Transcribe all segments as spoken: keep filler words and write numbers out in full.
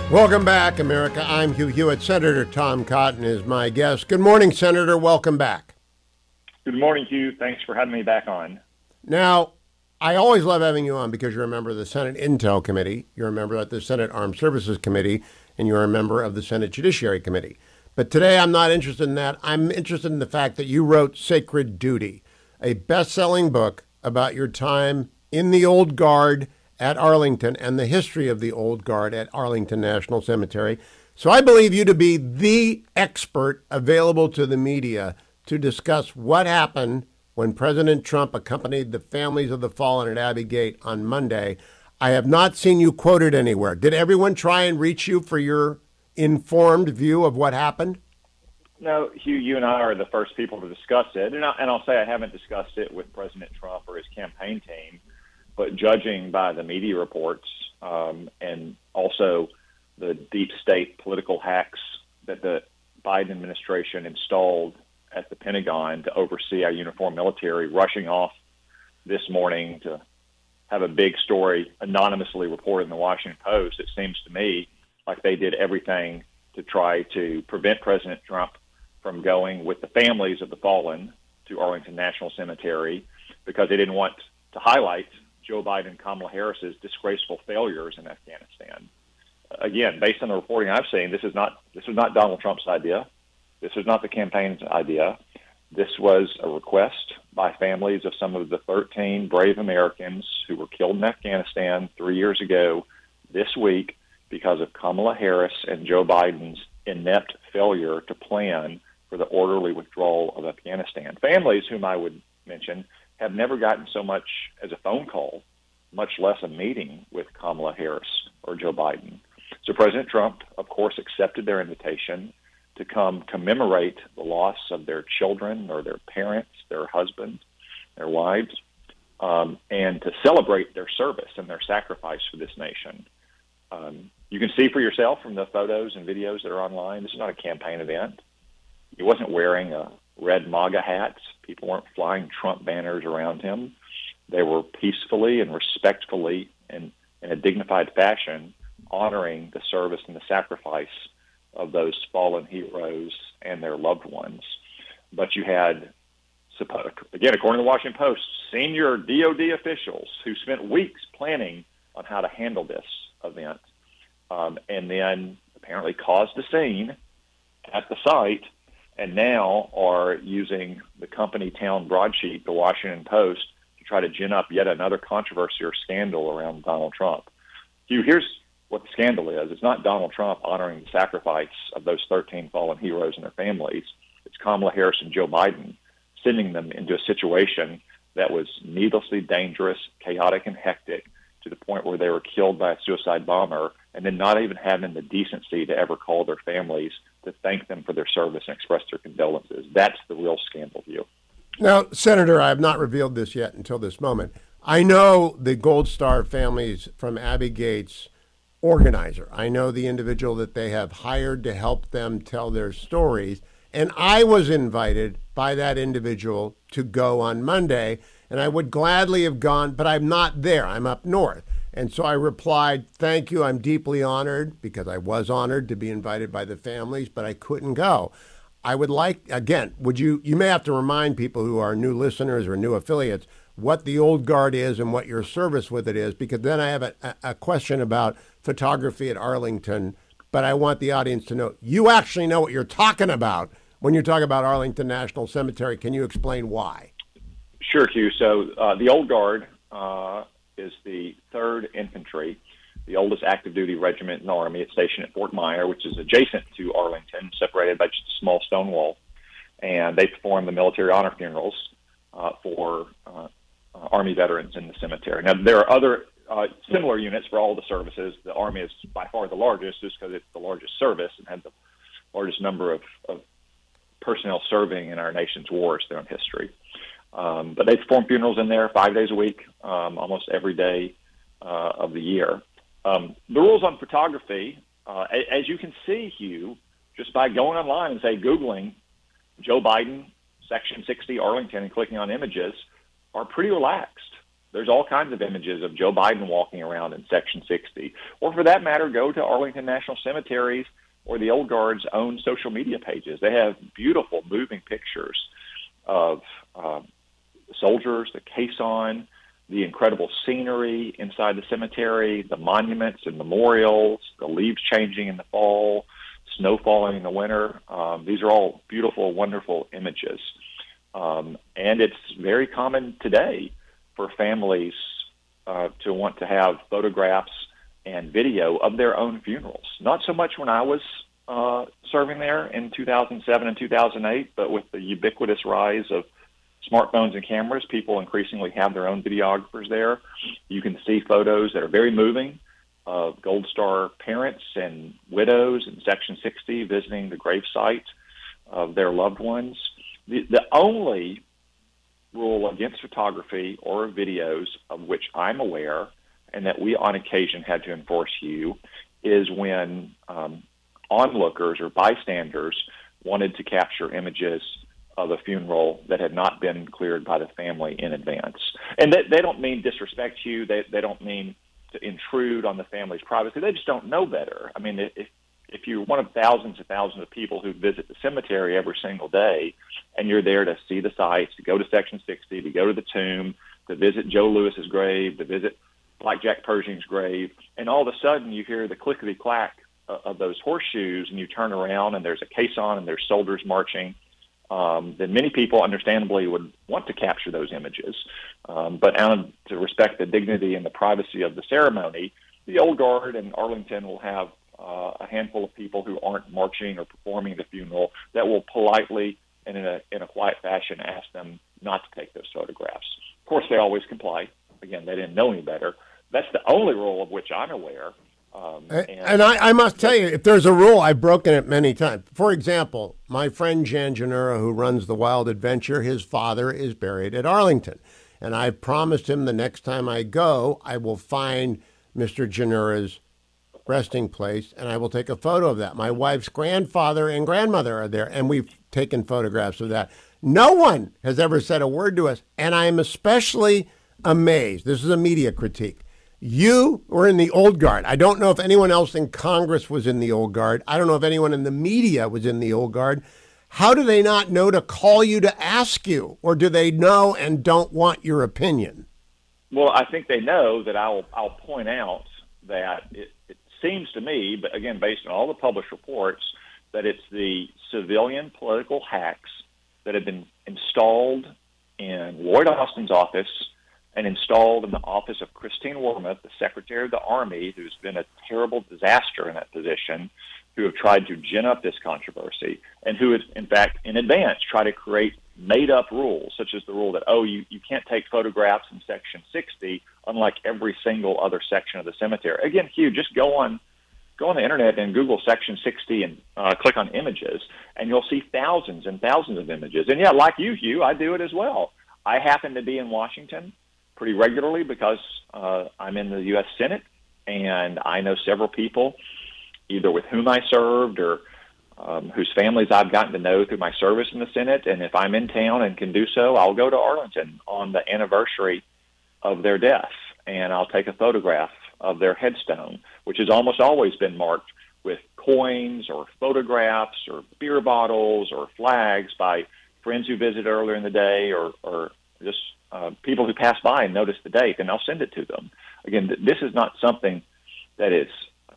Welcome back, America. I'm Hugh Hewitt. Senator Tom Cotton is my guest. Good morning, Senator. Welcome back. Good morning, Hugh. Thanks for having me back on. Now, I always love having you on because you're a member of the Senate Intel Committee, you're a member of the Senate Armed Services Committee, and you're a member of the Senate Judiciary Committee. But today I'm not interested in that. I'm interested in the fact that you wrote Sacred Duty, a best-selling book about your time in the Old Guard at Arlington and the history of the Old Guard at Arlington National Cemetery. So I believe you to be the expert available to the media to discuss what happened when President Trump accompanied the families of the fallen at Abbey Gate on Monday. I have not seen you quoted anywhere. Did everyone try and reach you for your informed view of what happened? No, Hugh, you and I are the first people to discuss it. And, I, and I'll say I haven't discussed it with President Trump or his campaign team, but judging by the media reports um, and also the deep state political hacks that the Biden administration installed at the Pentagon to oversee our uniformed military, rushing off this morning to have a big story anonymously reported in the Washington Post, it seems to me like they did everything to try to prevent President Trump from going with the families of the fallen to Arlington National Cemetery because they didn't want to highlight Joe Biden and Kamala Harris's disgraceful failures in Afghanistan. Again, based on the reporting I've seen, this is not this was not Donald Trump's idea. This was not the campaign's idea. This was a request by families of some of the thirteen brave Americans who were killed in Afghanistan three years ago this week because of Kamala Harris and Joe Biden's inept failure to plan for the orderly withdrawal of Afghanistan. Families, whom I would mention, have never gotten so much as a phone call, much less a meeting with Kamala Harris or Joe Biden. So President Trump, of course, accepted their invitation to come commemorate the loss of their children or their parents, their husbands, their wives, um, and to celebrate their service and their sacrifice for this nation. Um, you can see for yourself from the photos and videos that are online, this is not a campaign event. He wasn't wearing a red MAGA hat. People weren't flying Trump banners around him. They were peacefully and respectfully and in a dignified fashion honoring the service and the sacrifice of those fallen heroes and their loved ones. But you had, again, according to the Washington Post, senior D O D officials who spent weeks planning on how to handle this event um, and then apparently caused a scene at the site and now are using the company town broadsheet, the Washington Post, to try to gin up yet another controversy or scandal around Donald Trump. Hugh, here's what the scandal is. It's not Donald Trump honoring the sacrifice of those thirteen fallen heroes and their families. It's Kamala Harris and Joe Biden sending them into a situation that was needlessly dangerous, chaotic, and hectic to the point where they were killed by a suicide bomber, and then not even having the decency to ever call their families to thank them for their service and express their condolences. That's the real scandal, Hugh. Now, Senator, I have not revealed this yet until this moment. I know the Gold Star families from Abbey Gates organizer. I know the individual that they have hired to help them tell their stories. And I was invited by that individual to go on Monday, and I would gladly have gone, but I'm not there. I'm up north. And so I replied, thank you. I'm deeply honored because I was honored to be invited by the families, but I couldn't go. I would like, again, would you, you may have to remind people who are new listeners or new affiliates what the Old Guard is and what your service with it is, because then I have a, a question about photography at Arlington, but I want the audience to know you actually know what you're talking about when you talk about Arlington National Cemetery. Can you explain why? Sure, Hugh. So uh, the Old Guard uh, is the third Infantry, the oldest active duty regiment in the Army. It's stationed at Fort Myer, which is adjacent to Arlington, separated by just a small stone wall. And they perform the military honor funerals uh, for uh, uh, Army veterans in the cemetery. Now, there are other uh, similar units for all the services. The Army is by far the largest just because it's the largest service and had the largest number of, of personnel serving in our nation's wars throughout history. Um, but they perform funerals in there five days a week, um, almost every day uh, of the year. Um, the rules on photography, uh, as you can see, Hugh, just by going online and, say, Googling Joe Biden, Section sixty, Arlington, and clicking on images, are pretty relaxed. There's all kinds of images of Joe Biden walking around in Section sixty. Or for that matter, go to Arlington National Cemetery's or the Old Guard's own social media pages. They have beautiful, moving pictures of uh, soldiers, the caisson, the incredible scenery inside the cemetery, the monuments and memorials, the leaves changing in the fall, snow falling in the winter. Um, these are all beautiful, wonderful images. Um, and it's very common today for families uh, to want to have photographs and video of their own funerals. Not so much when I was uh, serving there in two thousand seven and two thousand eight, but with the ubiquitous rise of smartphones and cameras, people increasingly have their own videographers there. You can see photos that are very moving of Gold Star parents and widows in Section sixty visiting the gravesite of their loved ones. The, the only rule against photography or videos of which I'm aware and that we on occasion had to enforce you is when um, onlookers or bystanders wanted to capture images of a funeral that had not been cleared by the family in advance. And they, they don't mean disrespect you. They, they don't mean to intrude on the family's privacy. They just don't know better. I mean, if, if you're one of thousands and thousands of people who visit the cemetery every single day, and you're there to see the sites, to go to Section sixty, to go to the tomb, to visit Joe Lewis's grave, to visit Blackjack Pershing's grave, and all of a sudden you hear the clickety-clack of those horseshoes, and you turn around and there's a caisson and there's soldiers marching, um, then many people understandably would want to capture those images. Um, but out of, to respect the dignity and the privacy of the ceremony, the Old Guard in Arlington will have uh, a handful of people who aren't marching or performing the funeral that will politely and in a, in a quiet fashion ask them not to take those photographs. Of course, they always comply. Again, they didn't know any better. That's the only rule of which I'm aware. Um, and and I, I must tell you, if there's a rule, I've broken it many times. For example, my friend Jan Janura, who runs the Wild Adventure, his father is buried at Arlington. And I promised him the next time I go, I will find Mister Janura's resting place, and I will take a photo of that. My wife's grandfather and grandmother are there, and we've taken photographs of that. No one has ever said a word to us, and I am especially amazed. This is a media critique. You were in the Old Guard. I don't know if anyone else in Congress was in the Old Guard. I don't know if anyone in the media was in the Old Guard. How do they not know to call you to ask you, or do they know and don't want your opinion? Well, I think they know that I'll I'll point out that it, it seems to me, but again, based on all the published reports, that it's the civilian political hacks that have been installed in Lloyd Austin's office and installed in the office of Christine Wormuth, the Secretary of the Army, who's been a terrible disaster in that position, who have tried to gin up this controversy, and who has, in fact, in advance, tried to create made-up rules, such as the rule that, oh, you, you can't take photographs in Section sixty, unlike every single other section of the cemetery. Again, Hugh, just go on go on the Internet and Google Section sixty and uh, click on images, and you'll see thousands and thousands of images. And, yeah, like you, Hugh, I do it as well. I happen to be in Washington pretty regularly because uh, I'm in the U S Senate, and I know several people either with whom I served or um, whose families I've gotten to know through my service in the Senate. And if I'm in town and can do so, I'll go to Arlington on the anniversary of their death, and I'll take a photograph of their headstone, which has almost always been marked with coins or photographs or beer bottles or flags by friends who visited earlier in the day or, or just uh, people who pass by and notice the date, and I'll send it to them. Again, th- this is not something that is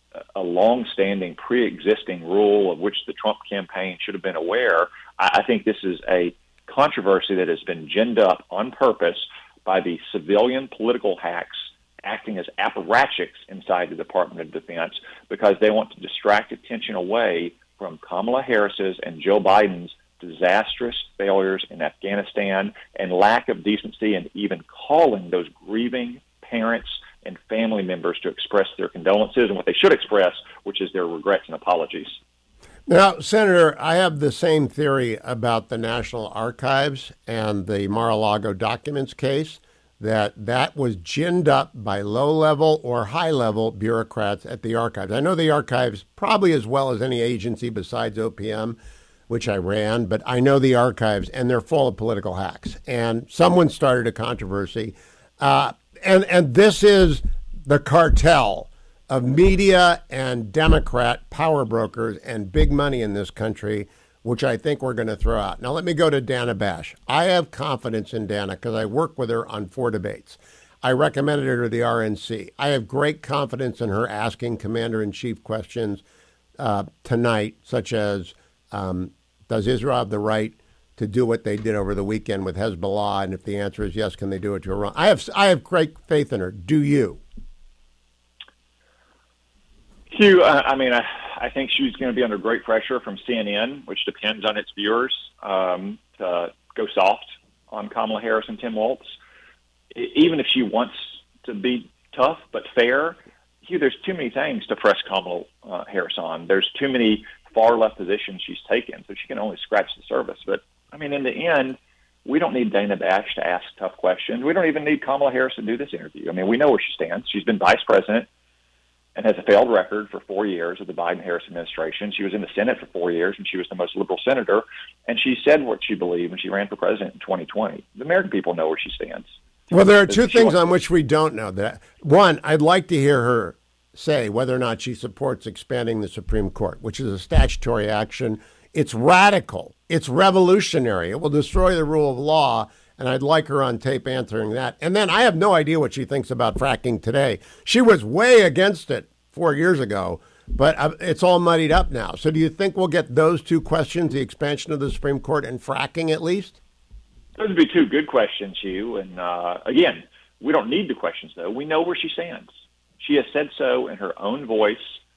a long-standing, pre-existing rule of which the Trump campaign should have been aware. I, I think this is a controversy that has been ginned up on purpose by the civilian political hacks acting as apparatchiks inside the Department of Defense because they want to distract attention away from Kamala Harris's and Joe Biden's disastrous failures in Afghanistan and lack of decency and even calling those grieving parents and family members to express their condolences and what they should express, which is their regrets and apologies. Now, Senator, I have the same theory about the National Archives and the Mar-a-Lago documents case, that that was ginned up by low-level or high-level bureaucrats at the archives. I know the archives probably as well as any agency besides O P M, which I ran, but I know the archives, and they're full of political hacks. And someone started a controversy. Uh, and and this is the cartel of media and Democrat power brokers and big money in this country, which I think we're going to throw out. Now, let me go to Dana Bash. I have confidence in Dana because I worked with her on four debates. I recommended her to the R N C. I have great confidence in her asking commander-in-chief questions uh, tonight, such as, um, does Israel have the right to do what they did over the weekend with Hezbollah? And if the answer is yes, can they do it to Iran? I have, I have great faith in her. Do you? Hugh, uh, I mean, I, I think she's going to be under great pressure from C N N, which depends on its viewers, um, to go soft on Kamala Harris and Tim Walz. Even if she wants to be tough but fair, Hugh, there's too many things to press Kamala uh, Harris on. There's too many far left positions she's taken, so she can only scratch the surface. But, I mean, in the end, we don't need Dana Bash to ask tough questions. We don't even need Kamala Harris to do this interview. I mean, we know where she stands. She's been vice president and has a failed record for four years of the Biden-Harris administration. She was in the Senate for four years, and she was the most liberal senator. And she said what she believed when she ran for president in twenty twenty. The American people know where she stands. Well, there are two things on which we don't know that. One, I'd like to hear her say whether or not she supports expanding the Supreme Court, which is a statutory action. It's radical. It's revolutionary. It will destroy the rule of law. And I'd like her on tape answering that. And then I have no idea what she thinks about fracking today. She was way against it four years ago, but it's all muddied up now. So do you think we'll get those two questions, the expansion of the Supreme Court and fracking at least? Those would be two good questions, Hugh. And uh, again, we don't need the questions, though. We know where she stands. She has said so in her own voice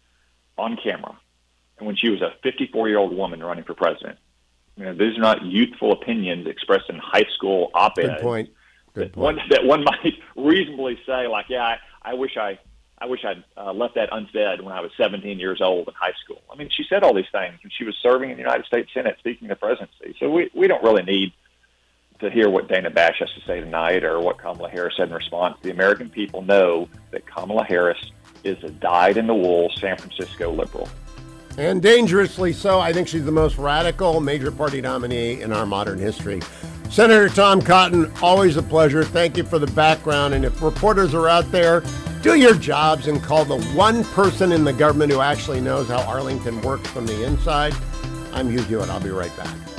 on camera. And when she was a fifty-four-year-old woman running for president. You know, these are not youthful opinions expressed in high school op-eds. Good point. Good that point. One, that one might reasonably say, like, yeah, I, I wish I, I wish I'd uh, left that unsaid when I was seventeen years old in high school. I mean, she said all these things when she was serving in the United States Senate, seeking the presidency. So we, we don't really need to hear what Dana Bash has to say tonight or what Kamala Harris said in response. The American people know that Kamala Harris is a dyed-in-the-wool San Francisco liberal. And dangerously so. I think she's the most radical major party nominee in our modern history. Senator Tom Cotton, always a pleasure. Thank you for the background. And if reporters are out there, do your jobs and call the one person in the government who actually knows how Arlington works from the inside. I'm Hugh Hewitt. I'll be right back.